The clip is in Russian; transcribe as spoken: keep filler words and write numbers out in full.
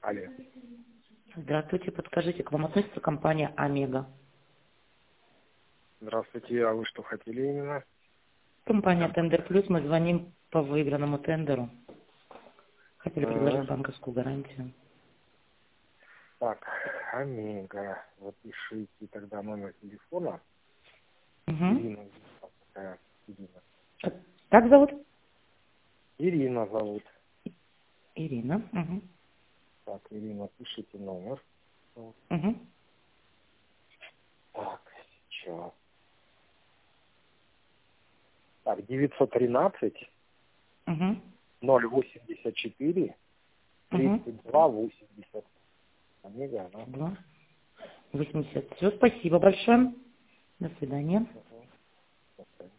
Алло. Здравствуйте, подскажите, к вам относится компания Омега? Здравствуйте, а вы что хотели именно? Компания Компания. Тендер Плюс, мы звоним по выигранному тендеру. Хотели Ага. предложить банковскую гарантию. Так, Омега. Запишите тогда номер телефона. Угу. Ирина. Такая Ирина. Как зовут? Ирина зовут. Ирина. Угу. Так, Ирина, пишите номер. Вот. Угу. Так, сейчас. Так, девятьсот тринадцать Угу. ноль восемьдесят четыре Угу. тридцать два восемьдесят. Омега, да? Два. Восемьдесят. Все, спасибо большое. До свидания. Угу.